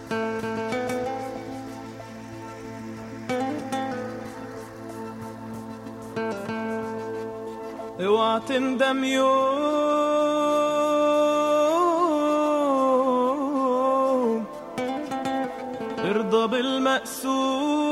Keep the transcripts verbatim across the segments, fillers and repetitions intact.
اوعى تندم يوم، ارضى بالمقسوم.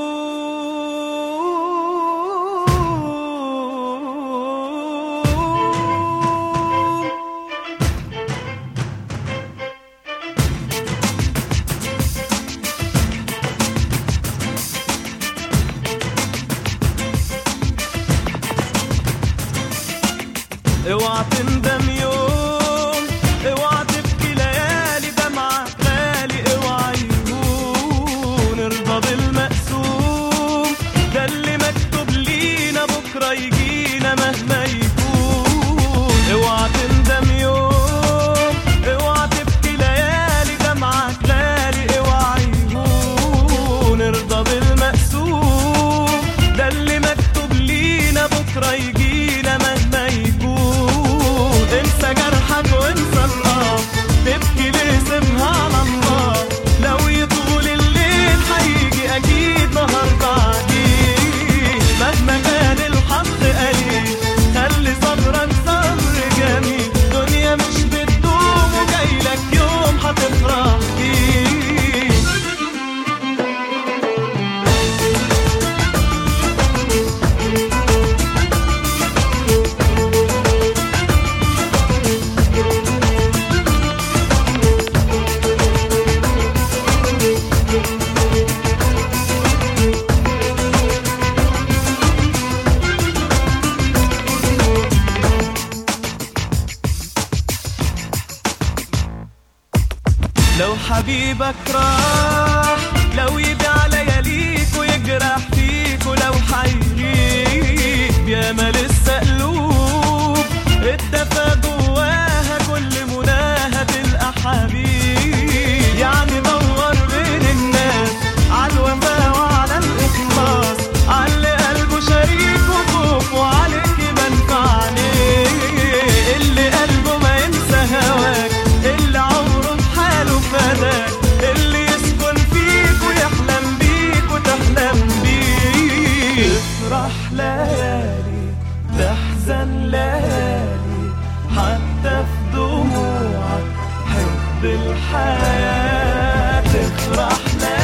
اوعى تندم يوم، اوعى تبكي ليالي دمعة غالي، اوعى يهون ارضى بالمقسوم. ده اللي مكتوب لينا بكرة يجينا مهما يكون. اوعى تندم يوم، اوعى تبكي ليالي دمعة غالي، اوعى يهون ارضى بالمقسوم. ده اللي مكتوب لينا بكرة يجينا مهما يكون. انسى جرحك وانسى الله، تبكي ليه سيبها على الله. لو يطول الليل هيجي اكيد نهار بعديه. مهما كان الحق قليل خلي صبرك صبر جميل. دنيا مش بتدوم وجايلك يوم هتفرح فيه. لو حبيبك راح، لو يبيع لياليك ويجرح فيك، ولو حيغيب ياما لسه قلوب اتدفى جواها كل مناها تلقى حبيب. يعني دور بين الناس عالوفا وعلى الإخلاص، عاللي قلبه شريك وخوف وعليك منفعني. اللي قلبه ما ينسى هواك، اللي عمره بحاله فداك، اللي يسكن فيك ويحلم بيك وتحلم بيه. تفرح ليالي تحزن ليالي، حتى في دموعك حب الحياة. تفرح ليالي